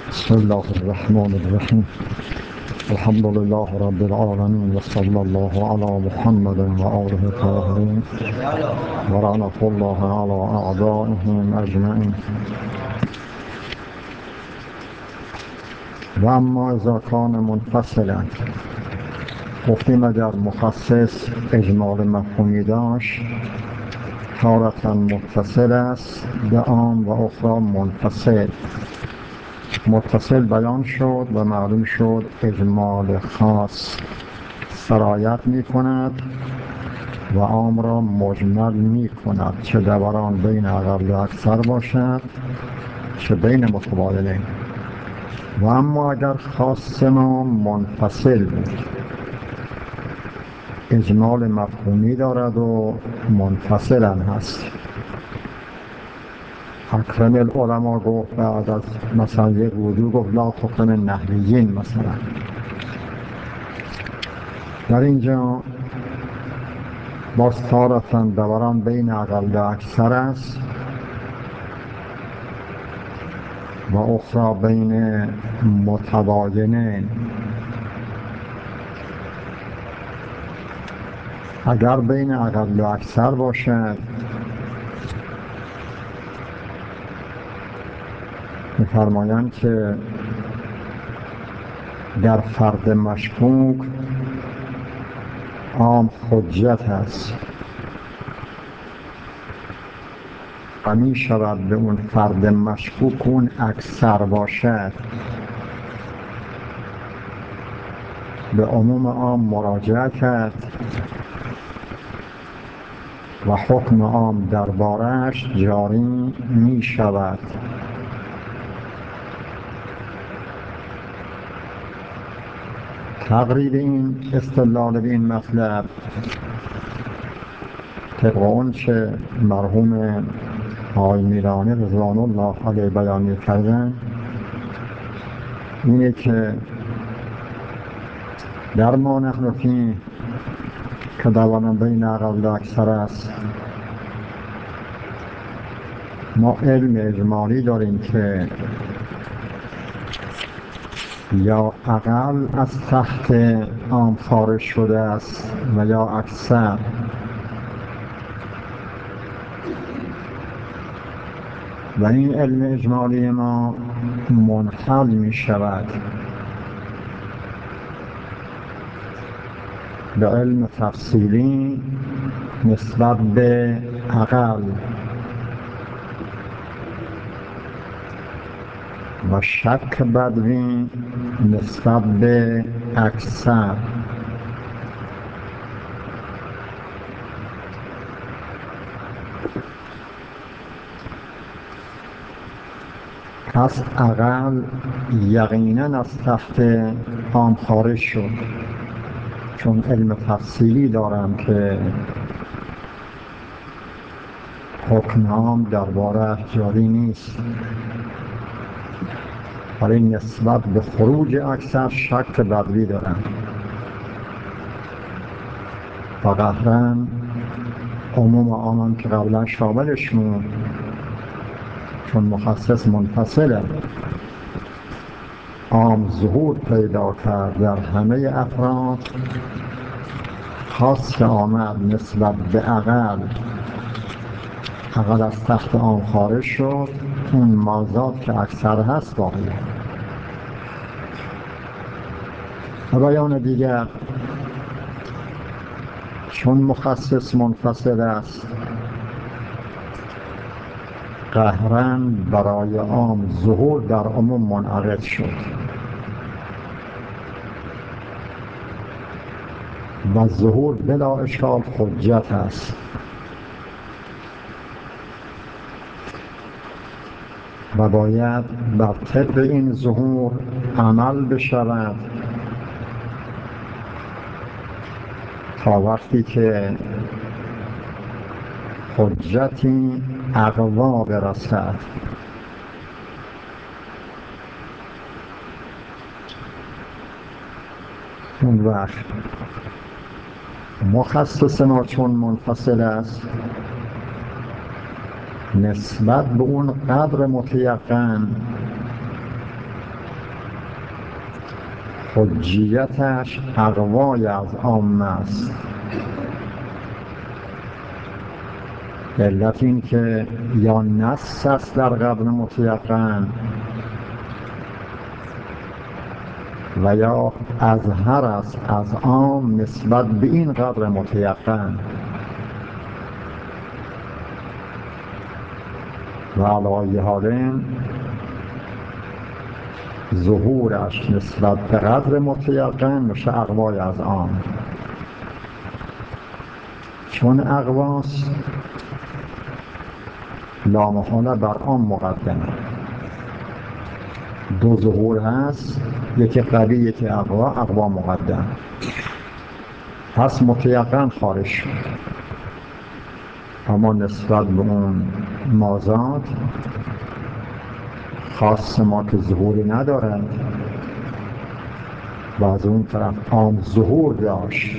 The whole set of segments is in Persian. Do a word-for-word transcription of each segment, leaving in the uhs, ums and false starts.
بسم الله الرحمن الرحیم. الحمد لله رب العالمین و صلی الله علی محمد و آله الطاهرین و لعنة الله علی اعدائهم اجمعین. و اما اذا کان منفصلا، گفتیم اگر مخصص اجمال مفهومی داشت تارة متصل است به عام و اخرى منفصل. متصل بیان شد و معلوم شد اجمال خاص سرایت می کند و عام را مجمل می کند، چه دوران بین اقل و اکثر باشد چه بین متباینین. و اما اگر خاص ما منفصل بود، اجمال مفهومی دارد و منفصل هم هست. اکرم العلماء گفت بعد از مثلا یک وضوع گفت لا تکرم النحویین. مثلا در اینجا باز تارةً دوران بین اقل و اکثر است و اخرى بین متباینین. اگر بین اقل و اکثر باشد می‌فرمایند که در فرد مشکوک عام حجت است و می شود به اون فرد مشکوک اون اکثر باشد به عموم عام مراجعه کرد و حکم عام درباره‌اش جاری می شود. تقریب این استدلال به این مطلب طبق اون چه مرحوم آقای میرانی رضوان الله علیه بیان می‌کردن اینه که در ما نحن فیه که دوران بین اقل و اکثر است، ما علم اجمالی داریم که یا اقل از تحت عام خارج شده است و یا اکثر. و این علم اجمالی ما منحل می شود به علم تفصیلی نسبت به اقل و شک بدوی نسبت به اکثر. پس اقل یقینا از تحت عام خارج شد، چون علم تفصیلی دارم که حکم عام درباره جاری نیست، برای نسبت به خروج اکثر شک بدوی دارم و قهراً عموم عامان که قبلا شاملشون چون مخصص منفصله عام ظهور پیدا کرد در همه افراد، خاص که آمد نسبت به اقل اقل از تحت عام خارج شد، اون مازاد که اکثر هست باقی. و بیان دیگر چون مخصص منفصل است قهراً برای عام ظهور در عموم منعقد شد و ظهور بلا اشکال حجت است. و باید بر طبق این ظهور عمل بشود تا وقتی که حجتی اقوا برسد. اون وقت مخصص ما چون منفصل است نسبت به اون قدر متیقن حجیتش اقوای از عام است. علت این که یا نص است در قدر متیقن و یا اظهر است از عام نسبت به این قدر متیقن و علی حال ظهورش نسبت به قدر متیقن میشه اقوای از عام، چون اقواس لامحاله بر عام مقدمه. دو ظهور هست، یکی قوی یکی اقوا، اقوا مقدم، پس متیقن خارج شد. اما نسبت به اون مازاد خاص ما که ظهوری ندارد و از اون طرف عام ظهور داشت،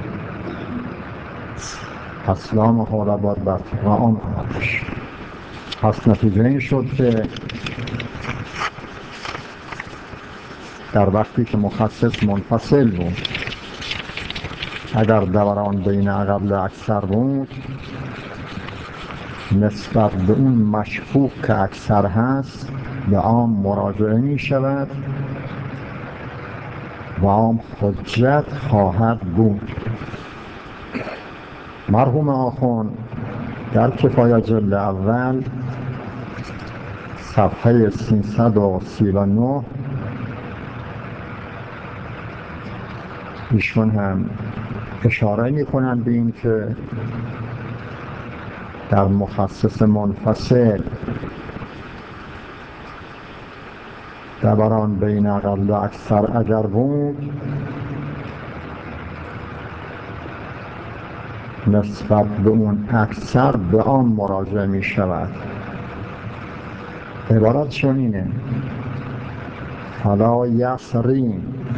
پس لامحاله باید بر طبق عام آمدش. پس نتیجه این شد که در وقتی که مخصص منفصل بود، اگر دوران بین اقل و اکثر بود، نسبت به اون مشکوک که اکثر هست به عام مراجعه می شود و عام حجت خواهد بود. مرحوم آخوند در کفایه جلد اول صفحه سیصد و سی و نه ایشون هم اشاره می کنند به این که در مخصص منفصل دوران بین اقل و اکثر اگر بود، نسبت به اون اکثر به آن مراجعه می شود. عبارت چون اینه: فلا یسری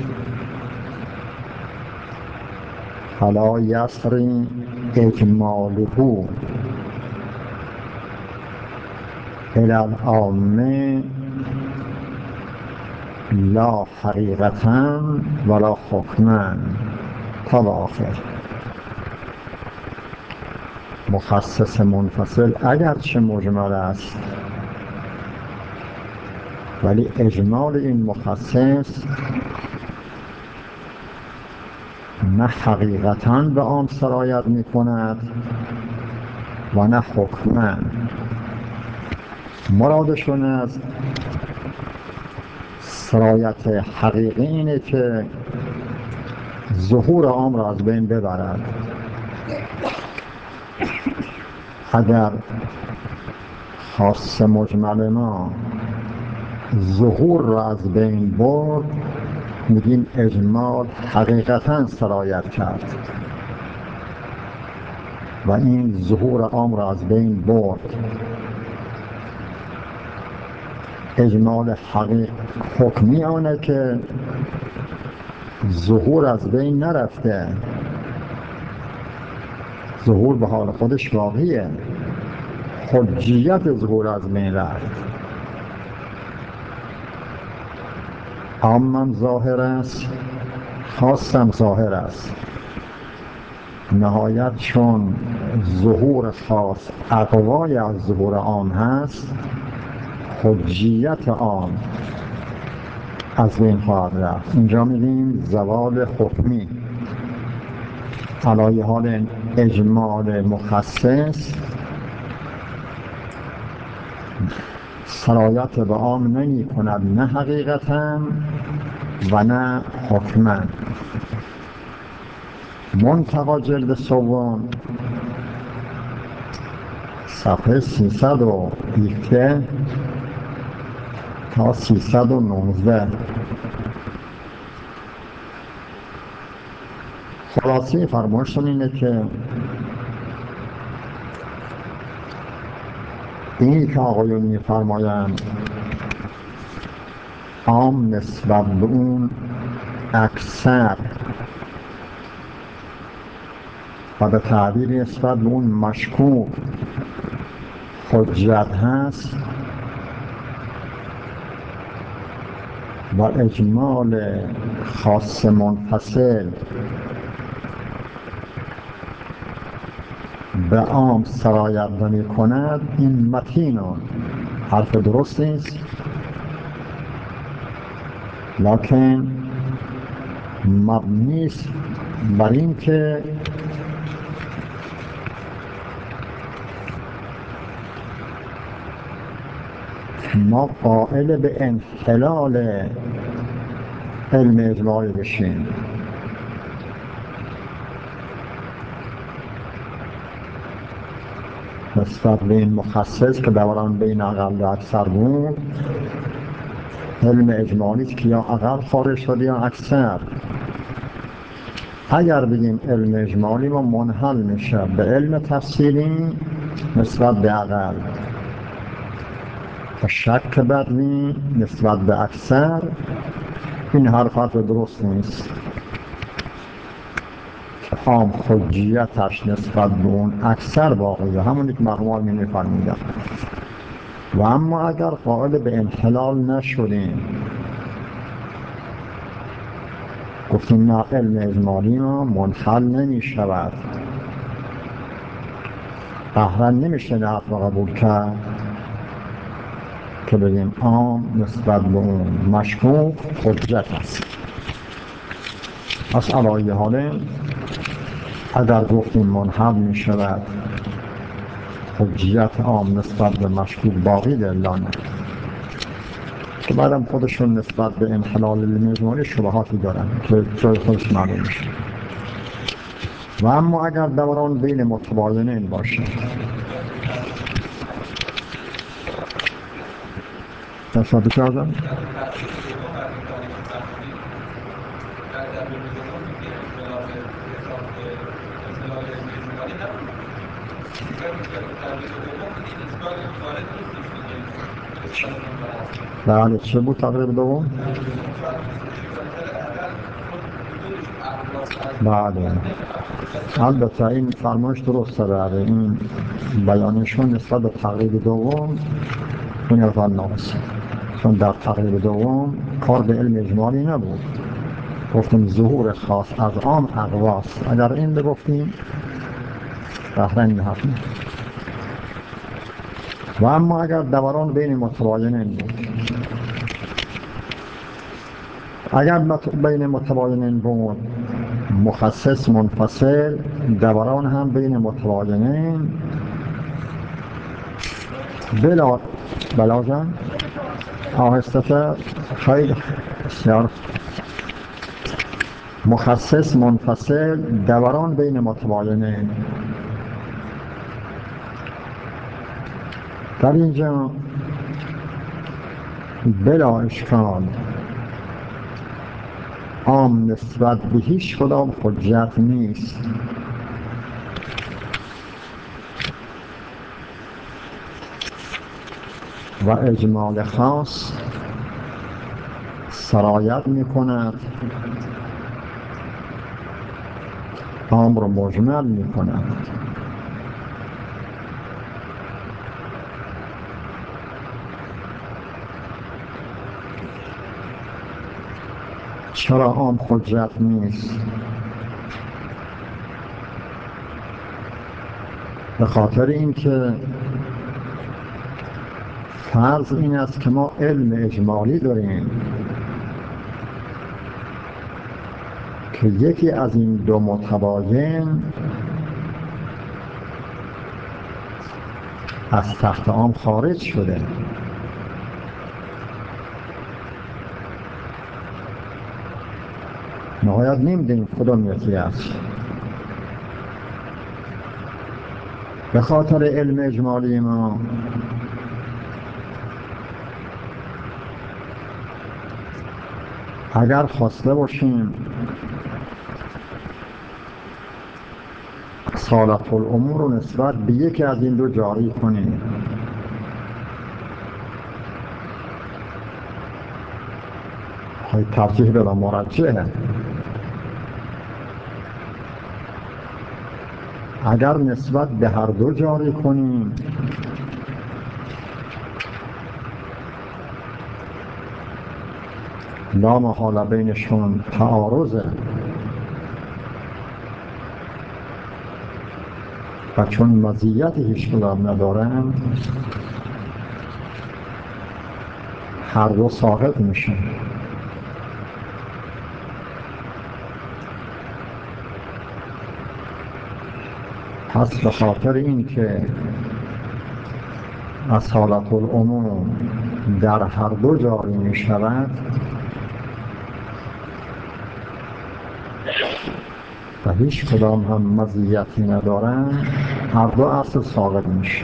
فلا یسری اجماله الی العامه لا حقیقتا ولا حکما تا به آخر. مخصص منفصل اگرچه مجمل است، ولی اجمال این مخصص نه حقیقتاً به عام سرایت می کند و نه حکماً. مرادشون از سرایت حقیقی اینه که ظهور عام را از بین ببرد. اگر خاص مجمل ما ظهور را از بین برد، میگیم اجمال حقیقتاً سرایت کرد و این ظهور عام را از بین برد. اجمال حقیق حکمی آنه که ظهور از بین نرفته، ظهور به حال خودش واقعیه، حجیت ظهور از بین رفت. عامم ظاهر است، خاصم ظاهر است. نهایت چون ظهور خاص اقوای از ظهور عام هست، حجیت عام از بین خواهد رفت. اینجا میگیم زوال حکمی. علی حال اجمال مخصص سرایت به عام نمی کند، نه حقیقتا و نه حکما. منتقا جلد سوم صفحه سیصد و هفده تا سیصد و نوزده. خلاصه فرمایششون اینه که اینی که آقایون می‌فرمایند عام نسبت به اون اکثر و به تعبیر نسبت به اون مشکوک حجت هست، و اجمال خاص منفصل به عام سرایت نمی کند، این متین حرف درست نیست، لکن مبنی است بر این که ما قائل به انحلال علم اجمالی بشیم. نسبت به این مخصص که دوران بین اقل و اکثر بود، علم اجمالی است که یا اقل خارج شد یا اکثر. اگر بگیم علم اجمالی ما منحل میشه به علم تفصیلی نسبت به اقل و شک بدنی نسبت به اکثر، این حرف حرف درست نیست. عام حجیتش نسبت به اون اکثر باقیه، همونی که مرحوم می‌فرمودن. و اما اگر قائل به انحلال نشدیم، گفتیم نه، علم اجمالی ما منحل نمی شود، قهرن نمیشه نه حرف قبول کرد که بگیم عام نسبت به اون مشکوک حجت است. از علایه حاله اگر گفتیم منحل می شود، حجیت عام نسبت به مشکوک باقی دلانه که بعدم خودشون نسبت به انحلال علم اجمالی شبهاتی دارن که جای خودش معلوم میشه. و اما اگر دوران بین متباینین باشه، نسبت چه آزم؟ بله، چه بود تقریب دوم؟ بله، البته این فرمایش درسته. بله، این بیانشون نسبت به تقریب دوم این اول ناقص، چون در تقریب دوم کار به علم اجمالی نبود، گفتیم ظهور خاص از عام اقواست. اگر این بگفتیم بهرنگ حرف. و اما اگر دوران بین متباینین بود، اگر بین متباینین بود مخصص منفصل، دوران هم بین متباینین بلا بلا جان آهسته خیلی بسیار مخصص منفصل، دوران بین متباینین. در اینجا بلا اشکال عام نسبت به هیچ کدام حجت نیست. و اجمال خاص سرایت می کند، عام رو مجمل می کند. چرا عام حجت نیست؟ به خاطر اینکه فرض این است که ما علم اجمالی داریم که یکی از این دو متباین از تحت عام خارج شده. نهایت نمیدونیم کدام یکی است. به خاطر علم اجمالی ما اگر خواسته باشیم صالح الامور رو نسبت به یکی از این دو جاری کنیم، های ترجیح بلا مرجعه. اگر نسبت به هر دو جاری کنیم لا محاله بینشون تعارضه و چون مزیت هیچ کدام ندارن هر دو ساقط میشن. پس به خاطر این که اصالت العموم در هر دو جاری می شود و هیچ کدام هم مزیتی ندارند، هر دو اصل ساقط میشه.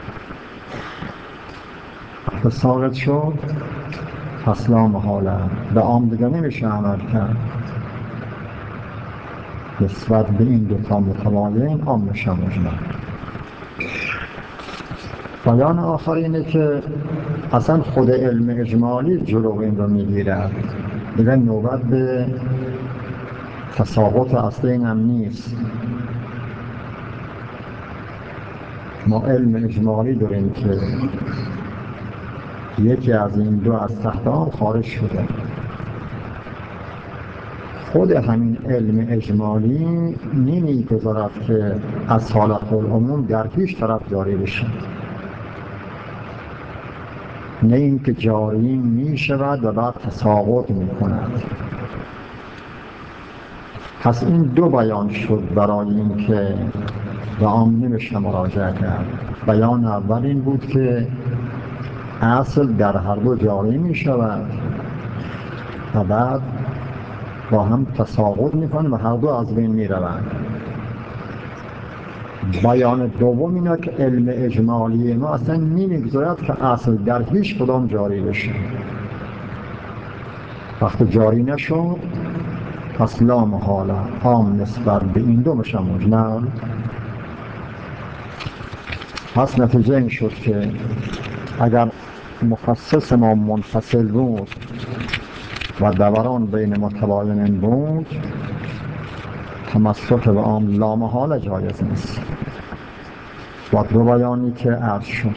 وقتی ساقط شد پس لا محاله به عام دیگه نمیشه عمل کرد، نسبت به این دوتا متباین عام میشه مجمل. بیان آخر اینه که اصلا خود علم اجمالی جلو این رو میگیرد، دیگه نوبت به تساقط اصلی این هم نیست. ما علم اجمالی داریم که یکی از این دو از تحت آن خارج شده. خود همین علم اجمالی نمی‌گذارد که از حالت العموم در هیچ طرف جاری بشه، نه اینکه جاری می شود و بعد تساقط می کند. پس این دو بیان شد برای اینکه به عام نمیشه مراجعه کرد. بیان اول این بود که اصل در هر دو جاری می شود و بعد با هم تساقط می کنند و هر دو از بین می روند. بیان دوم اینه که علم اجمالی ما اصلا نمیگذارد که اصل در هیچ کدام جاری بشه. وقتی جاری نشد پس لا محاله عام نسبت به این دو میشه مجمل. پس نتیجه این شد که اگر مخصص ما منفصل بود و دوران بین متباینین بود، تمسک به عام لا محاله جایز نیست. با دو بیانی که عرض شد.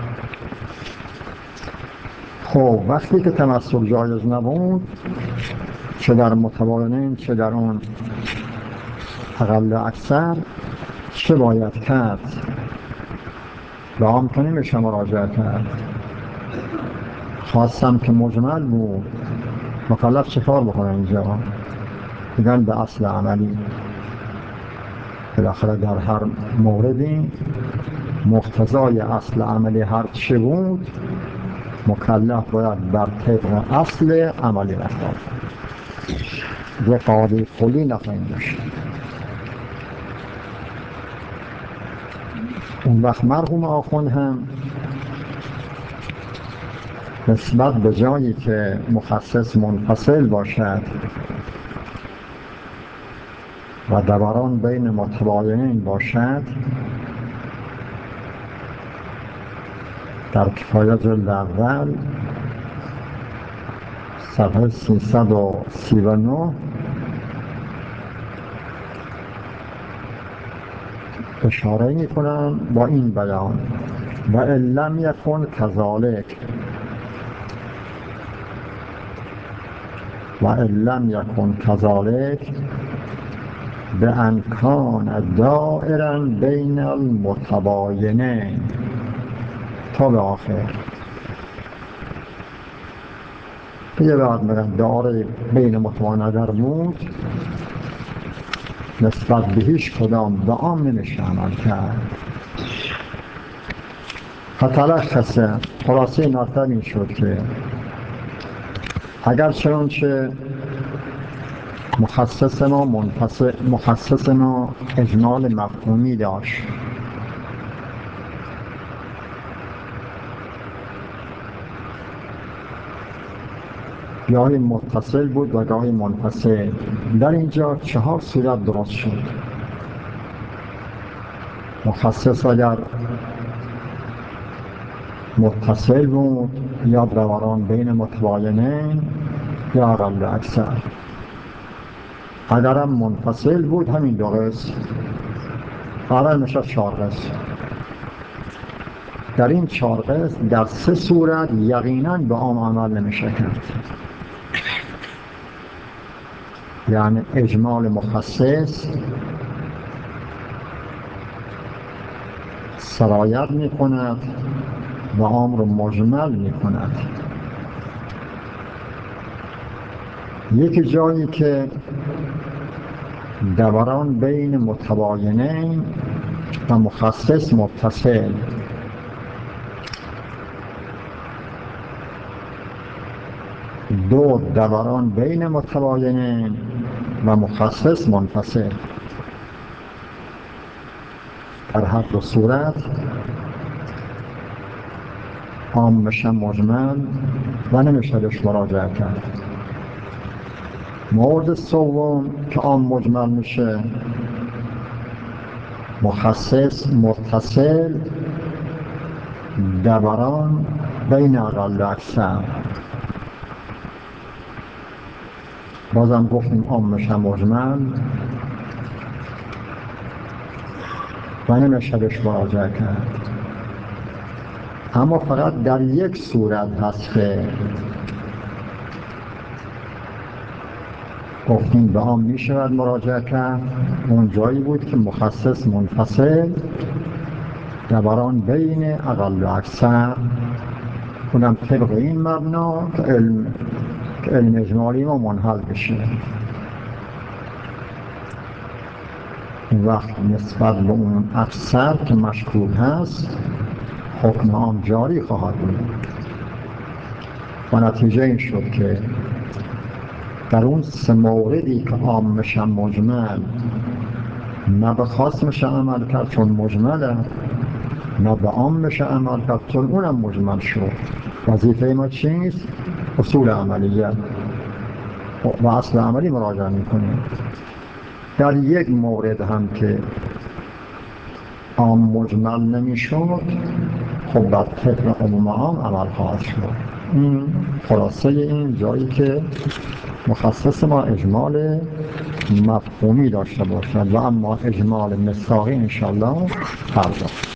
خب وقتی که تمسک جایز نبود، چه در متباینین چه در اون اقل اکثر، چه باید کرد؟ به عام که نمیشه مراجعه کرد. خواستم که مجمل بود، مکلف چه کار بکنه اینجا؟ بگن به اصل عملی. بالاخره در هر موردی مقتضای اصل عملی هر چه بود، مکلف باید بر طبق اصل عملی رفتار کنه. یه قاعده کلی نخواهیم داشت. اون وقت مرحوم آخوند هم نسبت به جایی که مخصص منفصل باشد و دوران بین متباینین باشد، در کفایه جلد اول صفحه سیصد و سی و نه اشاره می کنم با این بیان: و لم یکن کذالک و لم یکن کذالک به انکان دائرا بین المتباینین تا به آخر. یه بعد میگن دائره بین متباینین اگر بود، نسبت به هیچ کدام به عام نمیشه عمل کرد. فتلخصه خلاصه مطلب این شد که اگر چنانچه مخصص ما منفصل مخصص ما اجمال مفهومی داشت، گاهی متصل بود و گاهی منفصل، در اینجا چهار صورت درست شد. مخصص اگر متصل بود یا دوران بین متباینین یا اقل اکثر. اگر هم منفصل بود همین دو قسم، آره میشه چهار قسم. در این چهار قسم در سه صورت یقینا به عام عمل نمیشه کرد. یعنی اجمال مخصص سرایت می کند و امر مجمل می کند. یکی جایی که دوران بین متباینین و مخصص متصل، دو دوران بین متباینین و مخصص منفصل. در هر دو صورت عام میشه مجمل و نمیشه بهش مراجعه کرد. مورد سوم که عام مجمل میشه مخصص متصل، دوران بین اقل و اکثر. بازم گفتیم عام میشه مجمل و نمیشه بهش مراجعه کرد. اما فقط در یک صورت هست که گفتیم به عام می شود مراجعه کرد. اون جایی بود که مخصص منفصل، دوران بین اقل و اکثر، اونم طبق این مبنا که علم که علم اجمالی ما منحل بشه. این وقت نسبت به اون اکثر که مشکوک هست حکم عام جاری خواهد بود و نتیجه این شد که در اون سه موردی که عام میشن مجمل، نه به خاص میشه عمل کرد چون مجمله، نه به عام میشه عمل کرد چون اونم مجمل شد. وظیفه ما چیست؟ اصول عملیه و اصل عملی مراجعه میکنیم. در یک مورد هم که عام مجمل نمیشد، خب بر طبق عموم عام عمل خواهد شد. این خلاصه این جایی که مخصص ما اجمال مفهومی داشته باشد و اما اجمال مصداقی انشاءالله فردا.